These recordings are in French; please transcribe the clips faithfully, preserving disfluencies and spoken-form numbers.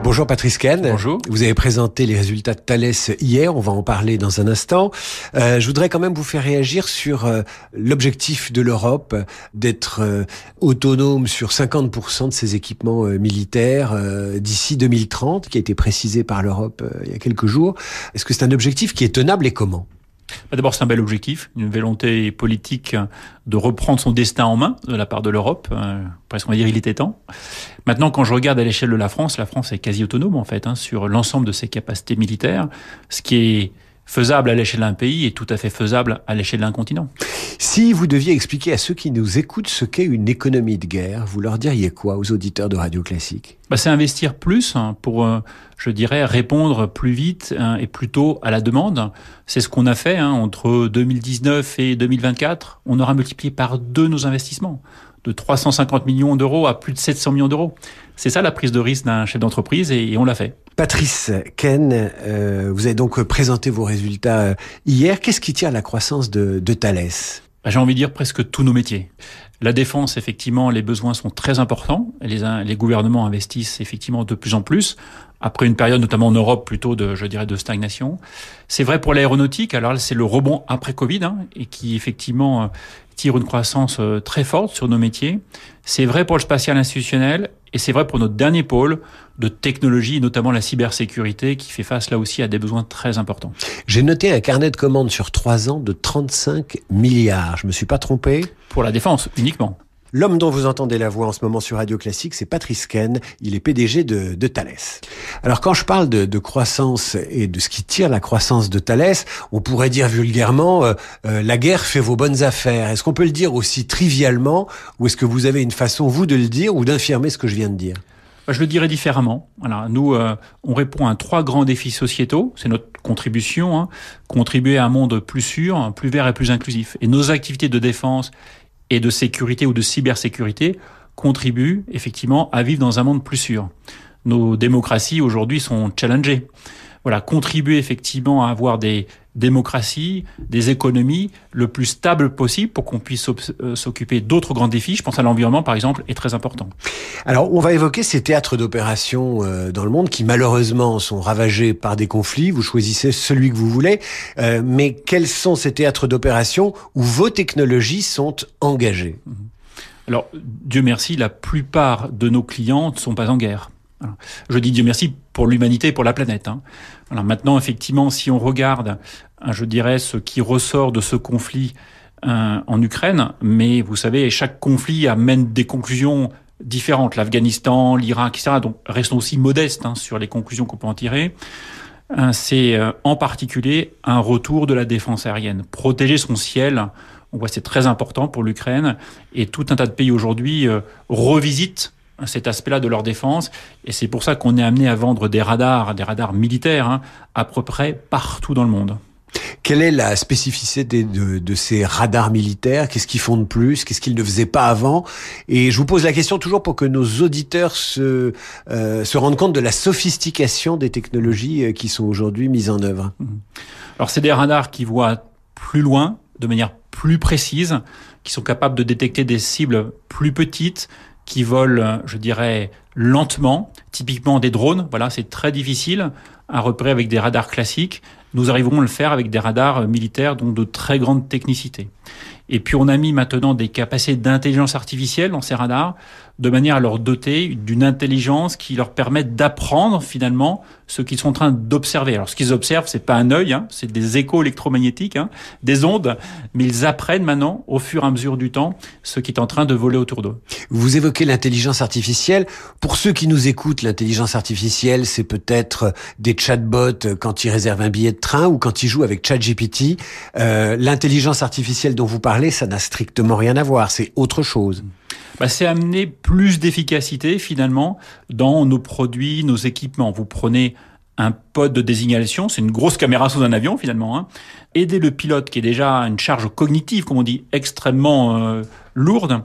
Bonjour Patrice Caine. Bonjour. Vous avez présenté les résultats de Thales hier, on va en parler dans un instant. Euh, je voudrais quand même vous faire réagir sur euh, l'objectif de l'Europe d'être euh, autonome sur cinquante pour cent de ses équipements euh, militaires euh, d'ici deux mille trente, qui a été précisé par l'Europe euh, il y a quelques jours. Est-ce que c'est un objectif qui est tenable et comment ? D'abord, c'est un bel objectif, une volonté politique de reprendre son destin en main de la part de l'Europe. Euh, presque on va dire il était temps. Maintenant, quand je regarde à l'échelle de la France, la France est quasi autonome en fait hein, sur l'ensemble de ses capacités militaires. Ce qui est faisable à l'échelle d'un pays est tout à fait faisable à l'échelle d'un continent. Si vous deviez expliquer à ceux qui nous écoutent ce qu'est une économie de guerre, vous leur diriez quoi aux auditeurs de Radio Classique ? Bah, c'est investir plus hein, pour, euh, je dirais, répondre plus vite hein, et plus tôt à la demande. C'est ce qu'on a fait hein, entre deux mille dix-neuf et deux mille vingt-quatre. On aura multiplié par deux nos investissements, de trois cent cinquante millions d'euros à plus de sept cents millions d'euros. C'est ça la prise de risque d'un chef d'entreprise et, et on l'a fait. Patrice Caine, euh, vous avez donc présenté vos résultats hier. Qu'est-ce qui tire la croissance de, de Thales ? Bah, j'ai envie de dire presque tous nos métiers. La défense, effectivement, les besoins sont très importants. Les, les gouvernements investissent effectivement de plus en plus, après une période notamment en Europe plutôt de, je dirais, de stagnation. C'est vrai pour l'aéronautique. Alors là, c'est le rebond après Covid hein, et qui effectivement tire une croissance très forte sur nos métiers. C'est vrai pour le spatial institutionnel et c'est vrai pour notre dernier pôle de technologie, notamment la cybersécurité, qui fait face là aussi à des besoins très importants. J'ai noté un carnet de commandes sur trois ans de trente-cinq milliards. Je me suis pas trompé ? Pour la défense, uniquement. L'homme dont vous entendez la voix en ce moment sur Radio Classique, c'est Patrice Caine. Il est P D G de, de Thales. Alors quand je parle de, de croissance et de ce qui tire la croissance de Thales, on pourrait dire vulgairement euh, euh, la guerre fait vos bonnes affaires. Est-ce qu'on peut le dire aussi trivialement ou est-ce que vous avez une façon, vous, de le dire ou d'infirmer ce que je viens de dire ? Je le dirais différemment. Voilà, nous, euh, on répond à trois grands défis sociétaux. C'est notre contribution, hein, contribuer à un monde plus sûr, plus vert et plus inclusif. Et nos activités de défense et de sécurité ou de cybersécurité contribuent effectivement à vivre dans un monde plus sûr. Nos démocraties aujourd'hui sont challengées. Voilà, contribuer effectivement à avoir des démocraties, des économies le plus stables possible pour qu'on puisse s'occuper d'autres grands défis. Je pense à l'environnement, par exemple, est très important. Alors, on va évoquer ces théâtres d'opération euh, dans le monde qui, malheureusement, sont ravagés par des conflits. Vous choisissez celui que vous voulez. Euh, mais quels sont ces théâtres d'opération où vos technologies sont engagées ? Alors, Dieu merci, la plupart de nos clients ne sont pas en guerre. Alors, je dis Dieu merci pour l'humanité et pour la planète. Hein. Alors maintenant, effectivement, si on regarde, je dirais, ce qui ressort de ce conflit euh, en Ukraine, mais vous savez, chaque conflit amène des conclusions différentes. L'Afghanistan, l'Irak, et cetera. Donc, restons aussi modestes hein, sur les conclusions qu'on peut en tirer. Euh, c'est euh, en particulier un retour de la défense aérienne. Protéger son ciel, on voit c'est très important pour l'Ukraine. Et tout un tas de pays aujourd'hui euh, revisitent cet aspect-là de leur défense. Et c'est pour ça qu'on est amené à vendre des radars, des radars militaires, hein, à peu près partout dans le monde. Quelle est la spécificité de, de ces radars militaires ? Qu'est-ce qu'ils font de plus ? Qu'est-ce qu'ils ne faisaient pas avant ? Et je vous pose la question toujours pour que nos auditeurs se, euh, se rendent compte de la sophistication des technologies qui sont aujourd'hui mises en œuvre. Alors, c'est des radars qui voient plus loin, de manière plus précise, qui sont capables de détecter des cibles plus petites, qui volent, je dirais, lentement, typiquement des drones. Voilà, c'est très difficile à repérer avec des radars classiques. Nous arriverons à le faire avec des radars militaires, donc de très grande technicité. Et puis on a mis maintenant des capacités d'intelligence artificielle dans ces radars, de manière à leur doter d'une intelligence qui leur permette d'apprendre finalement ce qu'ils sont en train d'observer. Alors ce qu'ils observent, c'est pas un œil, hein, c'est des échos électromagnétiques, hein, des ondes, mais ils apprennent maintenant, au fur et à mesure du temps, ce qui est en train de voler autour d'eux. Vous évoquez l'intelligence artificielle. Pour ceux qui nous écoutent, l'intelligence artificielle, c'est peut-être des chatbots quand ils réservent un billet de train ou quand ils jouent avec ChatGPT. Euh, l'intelligence artificielle dont vous parlez, ça n'a strictement rien à voir, c'est autre chose. Bah, c'est amener plus d'efficacité finalement dans nos produits, nos équipements. Vous prenez un pod de désignation, c'est une grosse caméra sous un avion finalement. Hein. Aider le pilote qui est déjà une charge cognitive, comme on dit, extrêmement euh, lourde,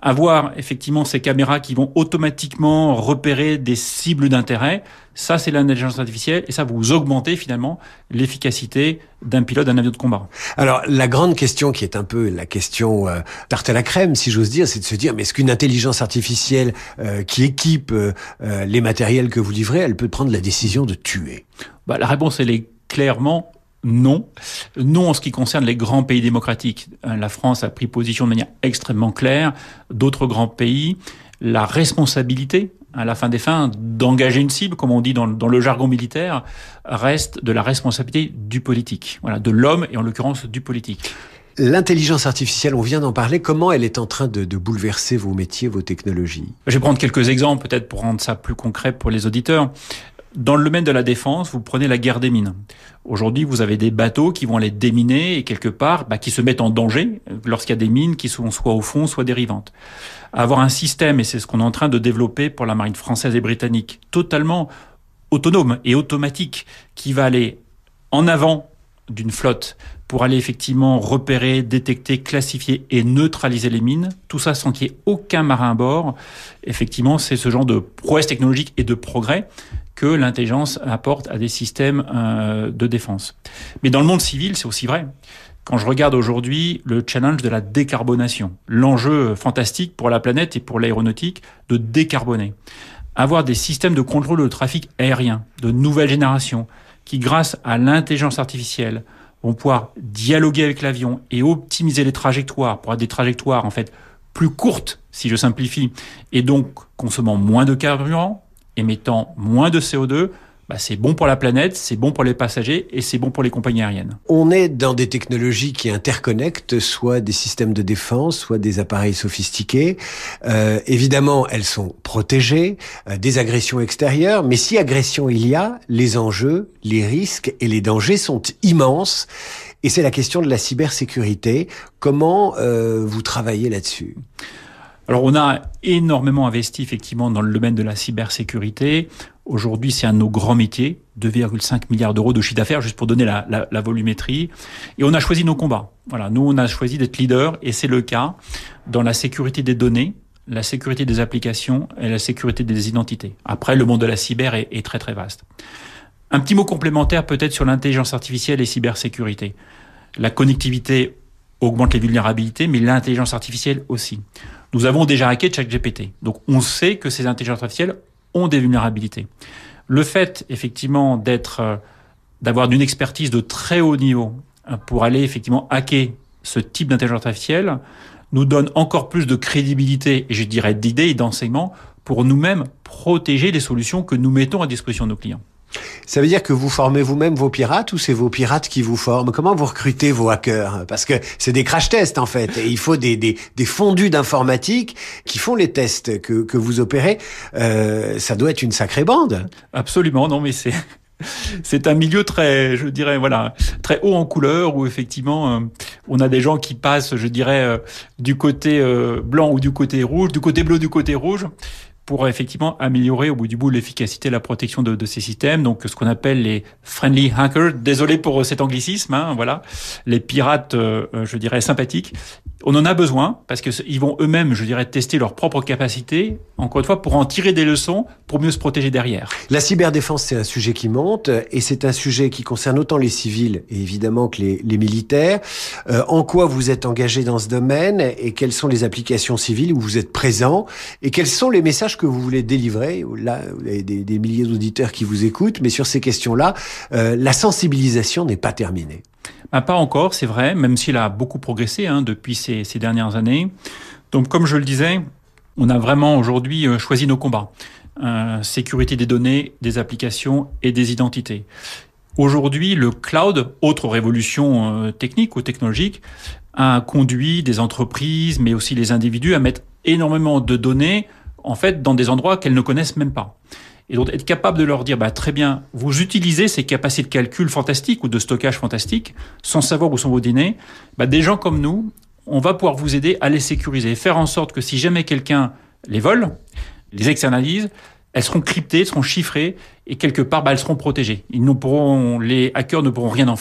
Avoir effectivement ces caméras qui vont automatiquement repérer des cibles d'intérêt, ça c'est l'intelligence artificielle et ça vous augmentez finalement l'efficacité d'un pilote d'un avion de combat. Alors la grande question qui est un peu la question euh, tarte à la crème si j'ose dire, c'est de se dire mais est-ce qu'une intelligence artificielle euh, qui équipe euh, les matériels que vous livrez, elle peut prendre la décision de tuer? Bah, la réponse elle est clairement non. Non en ce qui concerne les grands pays démocratiques. La France a pris position de manière extrêmement claire. D'autres grands pays, la responsabilité, à la fin des fins, d'engager une cible, comme on dit dans, dans le jargon militaire, reste de la responsabilité du politique. Voilà, de l'homme et en l'occurrence du politique. L'intelligence artificielle, on vient d'en parler, comment elle est en train de, de bouleverser vos métiers, vos technologies? Je vais prendre quelques exemples peut-être pour rendre ça plus concret pour les auditeurs. Dans le domaine de la défense, vous prenez la guerre des mines. Aujourd'hui, vous avez des bateaux qui vont aller déminer et quelque part, bah, qui se mettent en danger lorsqu'il y a des mines qui sont soit au fond, soit dérivantes. Avoir un système, et c'est ce qu'on est en train de développer pour la marine française et britannique, totalement autonome et automatique, qui va aller en avant d'une flotte pour aller effectivement repérer, détecter, classifier et neutraliser les mines, tout ça sans qu'il y ait aucun marin à bord. Effectivement, c'est ce genre de prouesse technologique et de progrès que l'intelligence apporte à des systèmes euh, de défense. Mais dans le monde civil, c'est aussi vrai. Quand je regarde aujourd'hui le challenge de la décarbonation, l'enjeu fantastique pour la planète et pour l'aéronautique de décarboner. Avoir des systèmes de contrôle de trafic aérien de nouvelle génération qui, grâce à l'intelligence artificielle, vont pouvoir dialoguer avec l'avion et optimiser les trajectoires pour avoir des trajectoires en fait plus courtes, si je simplifie, et donc consommant moins de carburant, émettant moins de C O deux, bah c'est bon pour la planète, c'est bon pour les passagers et c'est bon pour les compagnies aériennes. On est dans des technologies qui interconnectent soit des systèmes de défense, soit des appareils sophistiqués. Euh, évidemment, elles sont protégées euh, des agressions extérieures, mais si agression il y a, les enjeux, les risques et les dangers sont immenses. Et c'est la question de la cybersécurité. Comment euh, vous travaillez là-dessus ? Alors, on a énormément investi effectivement dans le domaine de la cybersécurité. Aujourd'hui, c'est un de nos grands métiers, deux virgule cinq milliards d'euros de chiffre d'affaires, juste pour donner la, la, la volumétrie. Et on a choisi nos combats. Voilà, nous, on a choisi d'être leader, et c'est le cas dans la sécurité des données, la sécurité des applications et la sécurité des identités. Après, le monde de la cyber est, est très très vaste. Un petit mot complémentaire peut-être sur l'intelligence artificielle et cybersécurité. La connectivité augmente les vulnérabilités, mais l'intelligence artificielle aussi. Nous avons déjà hacké ChatGPT. Donc, on sait que ces intelligences artificielles ont des vulnérabilités. Le fait, effectivement, d'être, euh, d'avoir une expertise de très haut niveau euh, pour aller, effectivement, hacker ce type d'intelligence artificielle nous donne encore plus de crédibilité, et je dirais d'idées et d'enseignements pour nous-mêmes protéger les solutions que nous mettons à disposition de nos clients. Ça veut dire que vous formez vous-même vos pirates ou c'est vos pirates qui vous forment? Comment vous recrutez vos hackers? Parce que c'est des crash tests en fait, et il faut des, des, des fondus d'informatique qui font les tests que, que vous opérez. Euh, ça doit être une sacrée bande. Absolument, non mais c'est... C'est un milieu très, je dirais, voilà, très haut en couleur où effectivement, euh, on a des gens qui passent, je dirais, euh, du côté euh, blanc ou du côté rouge, du côté bleu, du côté rouge, pour effectivement améliorer au bout du bout l'efficacité et la protection de, de ces systèmes. Donc, ce qu'on appelle les friendly hackers. Désolé pour cet anglicisme, hein, voilà, les pirates, euh, je dirais, sympathiques. On en a besoin parce que ils vont eux-mêmes, je dirais, tester leurs propres capacités, encore une fois, pour en tirer des leçons, pour mieux se protéger derrière. La cyberdéfense, c'est un sujet qui monte et c'est un sujet qui concerne autant les civils et évidemment que les, les militaires. Euh, en quoi vous êtes engagé dans ce domaine et quelles sont les applications civiles où vous êtes présent et quels sont les messages que vous voulez délivrer? Là, vous avez des, des milliers d'auditeurs qui vous écoutent, mais sur ces questions-là, euh, la sensibilisation n'est pas terminée. Ah, pas encore, c'est vrai, même s'il a beaucoup progressé hein, depuis ces, ces dernières années. Donc, comme je le disais, on a vraiment aujourd'hui euh, choisi nos combats. Euh, sécurité des données, des applications et des identités. Aujourd'hui, le cloud, autre révolution euh, technique ou technologique, a conduit des entreprises, mais aussi les individus, à mettre énormément de données en fait dans des endroits qu'elles ne connaissent même pas. Et donc, être capable de leur dire, bah, très bien, vous utilisez ces capacités de calcul fantastiques ou de stockage fantastiques, sans savoir où sont vos données, bah, des gens comme nous, on va pouvoir vous aider à les sécuriser, faire en sorte que si jamais quelqu'un les vole, les externalise, elles seront cryptées, elles seront chiffrées, et quelque part, bah, elles seront protégées. Ils ne pourront, les hackers ne pourront rien en faire.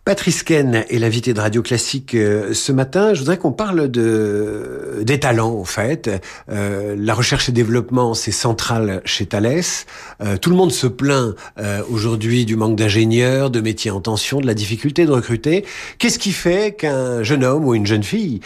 Patrice Caine est l'invité de Radio Classique euh, ce matin. Je voudrais qu'on parle de des talents, en fait. Euh, la recherche et développement, c'est central chez Thales. Euh, tout le monde se plaint euh, aujourd'hui du manque d'ingénieurs, de métiers en tension, de la difficulté de recruter. Qu'est-ce qui fait qu'un jeune homme ou une jeune fille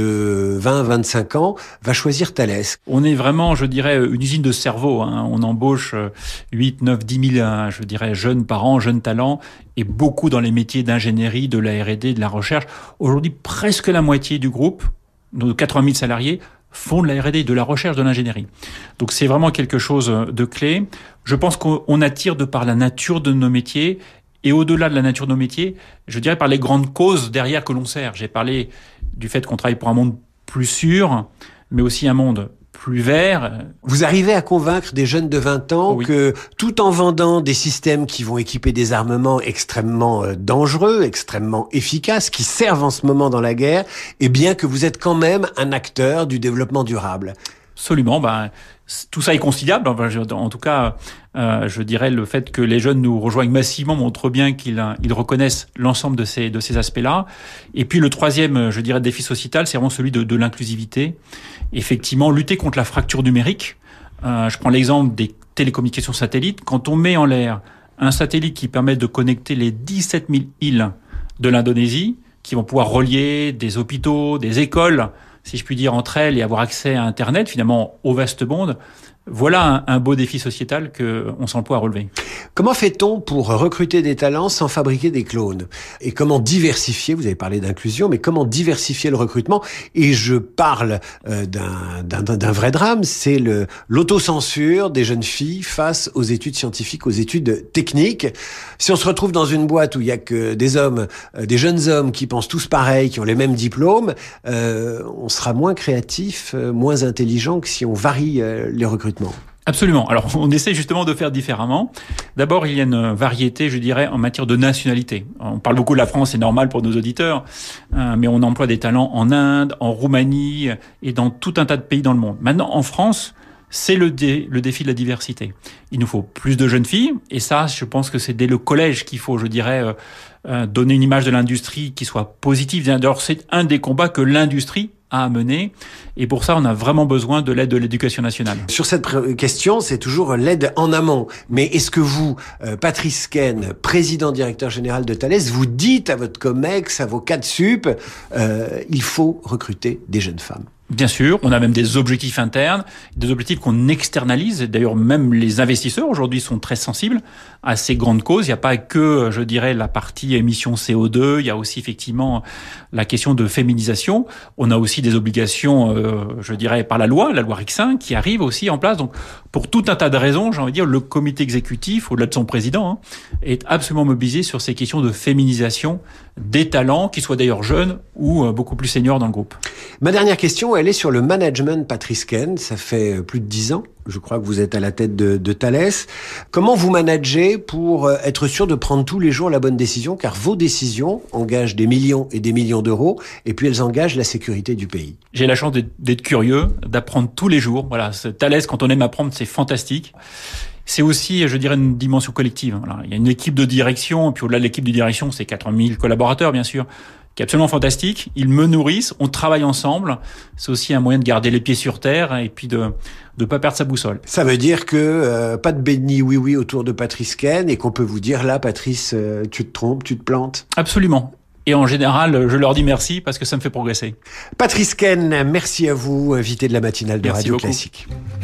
de vingt à vingt-cinq ans va choisir Thales? On est vraiment, je dirais, une usine de cerveau. Hein. On embauche huit, neuf, dix mille, je dirais, jeunes parents, jeunes talents, et beaucoup dans les métiers d'ingénierie, de la R et D, de la recherche. Aujourd'hui, presque la moitié du groupe, nos quatre-vingt mille salariés, font de la R et D, de la recherche, de l'ingénierie. Donc c'est vraiment quelque chose de clé. Je pense qu'on attire de par la nature de nos métiers, et au-delà de la nature de nos métiers, je dirais par les grandes causes derrière que l'on sert. J'ai parlé du fait qu'on travaille pour un monde plus sûr, mais aussi un monde plus vert. Vous arrivez à convaincre des jeunes de vingt ans oui. que tout en vendant des systèmes qui vont équiper des armements extrêmement dangereux, extrêmement efficaces, qui servent en ce moment dans la guerre, eh bien que vous êtes quand même un acteur du développement durable. Absolument. Ben, tout ça est conciliable. En tout cas, euh, je dirais le fait que les jeunes nous rejoignent massivement montre bien qu'ils ils reconnaissent l'ensemble de ces de ces aspects-là. Et puis le troisième, je dirais, défi sociétal, c'est vraiment celui de, de l'inclusivité. Effectivement, lutter contre la fracture numérique. Euh, je prends l'exemple des télécommunications satellites. Quand on met en l'air un satellite qui permet de connecter les dix-sept mille îles de l'Indonésie, qui vont pouvoir relier des hôpitaux, des écoles, si je puis dire, entre elles et avoir accès à Internet, finalement, au vaste monde. Voilà un, un beau défi sociétal qu'on s'emploie à relever. Comment fait-on pour recruter des talents sans fabriquer des clones? Et comment diversifier, vous avez parlé d'inclusion, mais comment diversifier le recrutement? Et je parle euh, d'un, d'un, d'un vrai drame, c'est le, l'autocensure des jeunes filles face aux études scientifiques, aux études techniques. Si on se retrouve dans une boîte où il y a que des hommes, euh, des jeunes hommes qui pensent tous pareil, qui ont les mêmes diplômes, euh, on sera moins créatif, euh, moins intelligent que si on varie euh, les recrutements. Absolument. Alors, on essaie justement de faire différemment. D'abord, il y a une variété, je dirais, en matière de nationalité. On parle beaucoup de la France, c'est normal pour nos auditeurs, euh, mais on emploie des talents en Inde, en Roumanie et dans tout un tas de pays dans le monde. Maintenant, en France, c'est le, dé, le défi de la diversité. Il nous faut plus de jeunes filles, et ça, je pense que c'est dès le collège qu'il faut, je dirais, euh, euh, donner une image de l'industrie qui soit positive. D'ailleurs, c'est un des combats que l'industrie à mener. Et pour ça, on a vraiment besoin de l'aide de l'éducation nationale. Sur cette question, c'est toujours l'aide en amont. Mais est-ce que vous, euh, Patrice Caine, président directeur général de Thales, vous dites à votre COMEX, à vos cadres sup, euh, il faut recruter des jeunes femmes? Bien sûr, on a même des objectifs internes, des objectifs qu'on externalise. D'ailleurs, même les investisseurs aujourd'hui sont très sensibles à ces grandes causes. Il n'y a pas que, je dirais, la partie émissions C O deux. Il y a aussi effectivement la question de féminisation. On a aussi des obligations, euh, je dirais, par la loi, la loi R I C cinq, qui arrive aussi en place. Donc, pour tout un tas de raisons, j'ai envie de dire, le comité exécutif, au-delà de son président, hein, est absolument mobilisé sur ces questions de féminisation des talents, qu'ils soient d'ailleurs jeunes ou euh, beaucoup plus seniors dans le groupe. Ma dernière question, elle est sur le management, Patrice Caine. Ça fait plus de dix ans, je crois, que vous êtes à la tête de, de Thales. Comment vous managez pour être sûr de prendre tous les jours la bonne décision? Car vos décisions engagent des millions et des millions d'euros, et puis elles engagent la sécurité du pays. J'ai la chance d'être, d'être curieux, d'apprendre tous les jours. Voilà, Thales, quand on aime apprendre, c'est fantastique. C'est aussi, je dirais, une dimension collective. Voilà, il y a une équipe de direction, et puis au-delà de l'équipe de direction, c'est quatre mille collaborateurs, bien sûr, qui est absolument fantastique. Ils me nourrissent, on travaille ensemble. C'est aussi un moyen de garder les pieds sur terre et puis de de pas perdre sa boussole. Ça veut dire que euh, pas de béni oui-oui autour de Patrice Caine et qu'on peut vous dire là, Patrice, euh, tu te trompes, tu te plantes. Absolument. Et en général, je leur dis merci parce que ça me fait progresser. Patrice Caine, merci à vous, invité de la matinale de merci Radio beaucoup. Classique.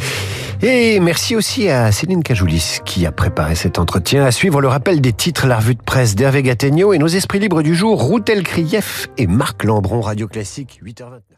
Et merci aussi à Céline Cajoulis qui a préparé cet entretien. À suivre le rappel des titres, la revue de presse d'Hervé Gattegno et nos esprits libres du jour, Routel Krief et Marc Lambron, Radio Classique, huit heures vingt-neuf.